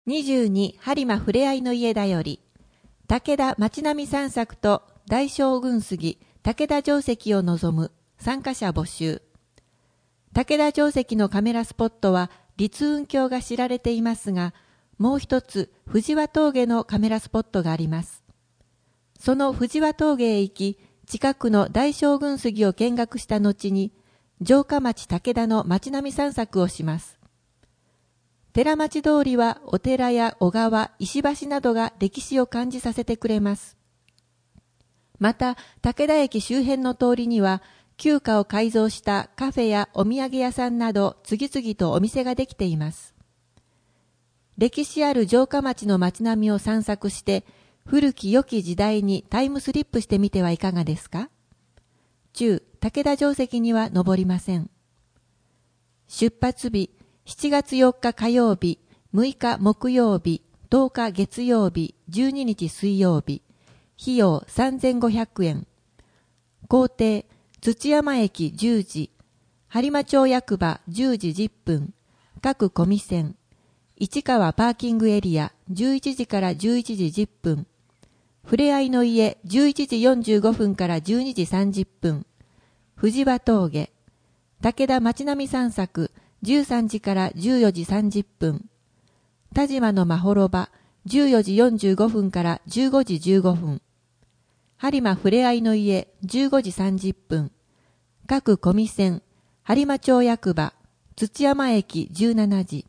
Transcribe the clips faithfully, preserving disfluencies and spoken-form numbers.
にじゅうに播磨ふれあいの家だより、武田町並散策と大将軍杉武田城跡を望む参加者募集。武田城跡のカメラスポットは立雲峡が知られていますが、もう一つ藤和峠のカメラスポットがあります。その藤和峠へ行き、近くの大将軍杉を見学した後に、城下町武田の町並散策をします。寺町通りはお寺や小川、石橋などが歴史を感じさせてくれます。また、武田駅周辺の通りには、旧家を改造したカフェやお土産屋さんなど次々とお店ができています。歴史ある城下町の町並みを散策して、古き良き時代にタイムスリップしてみてはいかがですか？中、武田城跡には登りません。出発日、しちがつよっか火曜日、むいか木曜日、とおか月曜日、じゅうににち水曜日。費用さんぜんごひゃくえん。行程、土山駅じゅうじ、播磨町役場じゅうじじゅっぷん、各込み線、市川パーキングエリアじゅういちじからじゅういちじじゅっぷん、ふれあいの家じゅういちじよんじゅうごふんからじゅうにじさんじゅっぷん、藤和峠、武田町並散策じゅうさんじからじゅうよじさんじゅっぷん、田島のまほろばじゅうよじよんじゅうごふんからじゅうごじじゅうごふん、播磨ふれあいの家じゅうごじさんじゅっぷん、各込み線、播磨町役場、土山駅じゅうしちじ。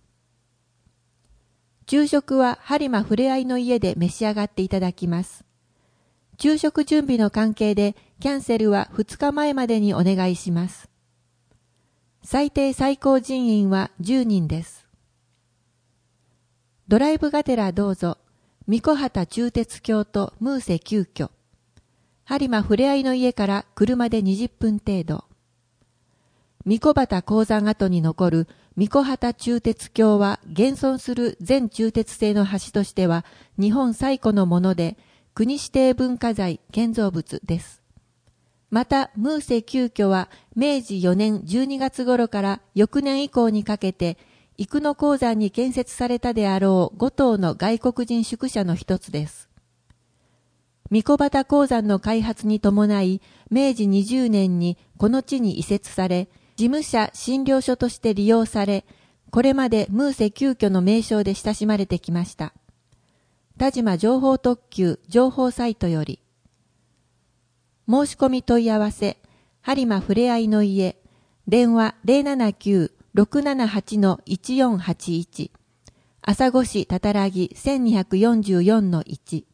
昼食は播磨ふれあいの家で召し上がっていただきます。昼食準備の関係でキャンセルはふつかまえまでにお願いします。最低最高人員はじゅうにんです。ドライブがてらどうぞ、三子畑中鉄橋とムーセ旧居。播磨ふれあいの家から車でにじゅっぷん程度。三子畑鉱山跡に残る三子畑中鉄橋は現存する全鋳鉄製の橋としては日本最古のもので、国指定文化財建造物です。また、ムーセ旧居はめいじよねんじゅうにがつ頃から翌年以降にかけて、生野鉱山に建設されたであろうごとうの外国人宿舎の一つです。三子畑鉱山の開発に伴い、めいじにじゅうねんにこの地に移設され、事務所診療所として利用され、これまでムーセ旧居の名称で親しまれてきました。田島情報特急情報サイトより。申し込み問い合わせ、播磨ふれあいの家、電話 ゼロななきゅう ろくななはち いちよんはちいち、朝来市たたらぎせんにひゃくよんじゅうよんのいち。